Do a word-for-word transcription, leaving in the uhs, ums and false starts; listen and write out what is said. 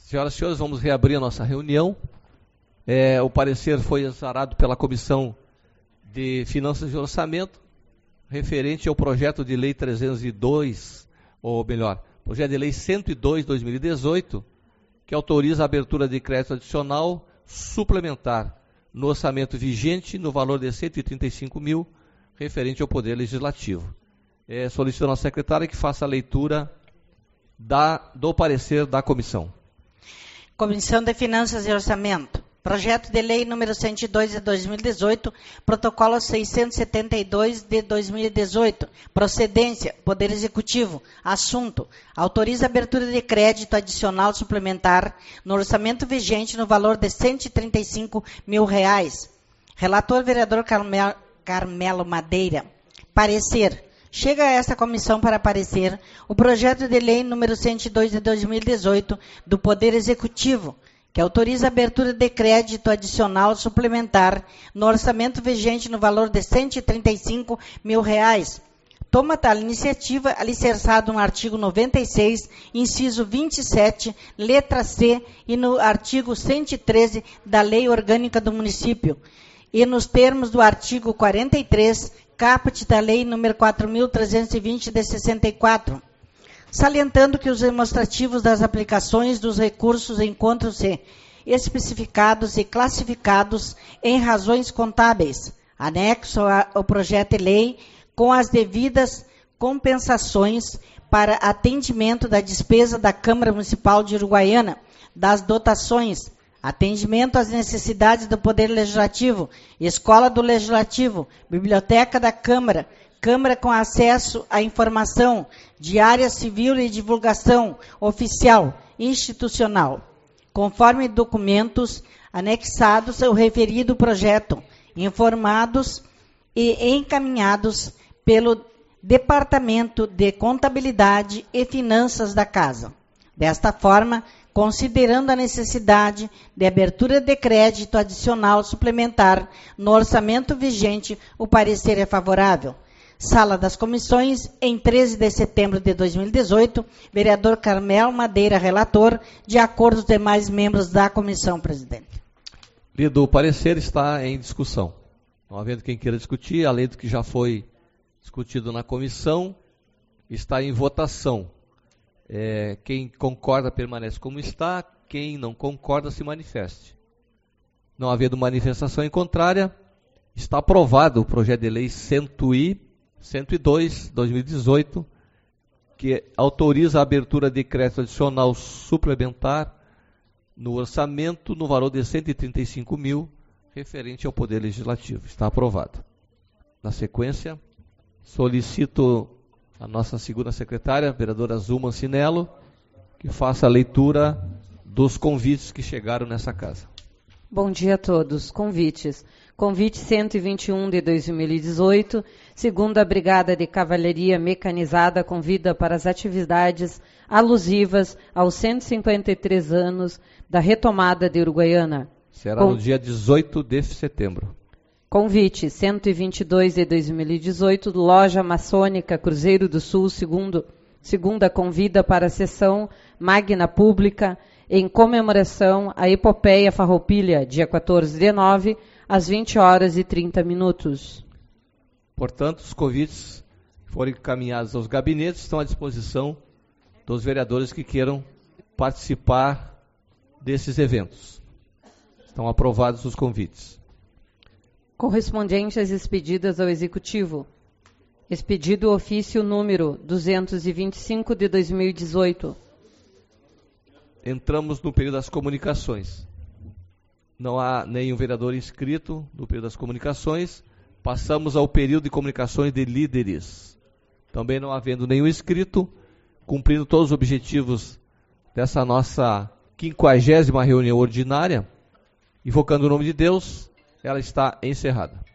Senhoras e senhores, vamos reabrir a nossa reunião. É, o parecer foi exarado pela Comissão de Finanças e Orçamento, referente ao projeto de lei trezentos e dois, ou melhor, projeto de lei cento e dois, dois mil e dezoito, que autoriza a abertura de crédito adicional suplementar no orçamento vigente no valor de cento e trinta e cinco mil, referente ao Poder Legislativo. É, solicito à nossa secretária que faça a leitura da, do parecer da comissão. Comissão de Finanças e Orçamento. Projeto de Lei número cento e dois de dois mil e dezoito, Protocolo seiscentos e setenta e dois de dois mil e dezoito. Procedência, Poder Executivo. Assunto, autoriza a abertura de crédito adicional suplementar no orçamento vigente no valor de cento e trinta e cinco mil reais. Relator, vereador Carmel, Carmelo Madeira. Parecer. Chega a esta comissão para parecer o projeto de lei número cento e dois de dois mil e dezoito do Poder Executivo, que autoriza a abertura de crédito adicional suplementar no orçamento vigente no valor de cento e trinta e cinco mil reais. Toma tal iniciativa alicerçado no artigo noventa e seis, inciso vinte e sete, letra C, e no artigo cento e treze da Lei Orgânica do Município, e nos termos do artigo quarenta e três, caput da Lei número quatro mil trezentos e vinte de sessenta e quatro. Salientando que os demonstrativos das aplicações dos recursos encontram-se especificados e classificados em razões contábeis, anexo ao projeto de lei, com as devidas compensações para atendimento da despesa da Câmara Municipal de Uruguaiana, das dotações, atendimento às necessidades do Poder Legislativo, Escola do Legislativo, Biblioteca da Câmara, Câmara com acesso à informação, diária civil e divulgação oficial, institucional, conforme documentos anexados ao referido projeto, informados e encaminhados pelo Departamento de Contabilidade e Finanças da Casa. Desta forma, considerando a necessidade de abertura de crédito adicional suplementar no orçamento vigente, o parecer é favorável. Sala das Comissões, em treze de setembro de dois mil e dezoito, vereador Carmel Madeira, relator, de acordo com os demais membros da comissão, presidente. Lido o parecer, está em discussão. Não havendo quem queira discutir, além do que já foi discutido na comissão, está em votação. É, quem concorda permanece como está, quem não concorda se manifeste. Não havendo manifestação em contrária, está aprovado o projeto de lei cento e dois, dois mil e dezoito, que autoriza a abertura de crédito adicional suplementar no orçamento no valor de cento e trinta e cinco mil, referente ao Poder Legislativo. Está aprovado. Na sequência, solicito a nossa segunda secretária, a vereadora Zulma Cinello, que faça a leitura dos convites que chegaram nessa casa. Bom dia a todos. Convites. Convite cento e vinte e um de dois mil e dezoito, segunda Brigada de Cavalaria Mecanizada convida para as atividades alusivas aos cento e cinquenta e três anos da retomada de Uruguaiana. Será Com... no dia dezoito de setembro. Convite cento e vinte e dois de dois mil e dezoito, Loja Maçônica Cruzeiro do Sul, segundo, segunda convida para a sessão magna pública em comemoração à Epopeia Farroupilha, dia quatorze de nove, às vinte horas e trinta minutos. Portanto, os convites foram encaminhados aos gabinetes, estão à disposição dos vereadores que queiram participar desses eventos. Estão aprovados os convites. Correspondências expedidas ao Executivo. Expedido o ofício número duzentos e vinte e cinco de dois mil e dezoito. Entramos no período das comunicações. Não há nenhum vereador inscrito no período das comunicações. Passamos ao período de comunicações de líderes. Também não havendo nenhum inscrito, cumprindo todos os objetivos dessa nossa quinquagésima reunião ordinária, invocando o nome de Deus, ela está encerrada.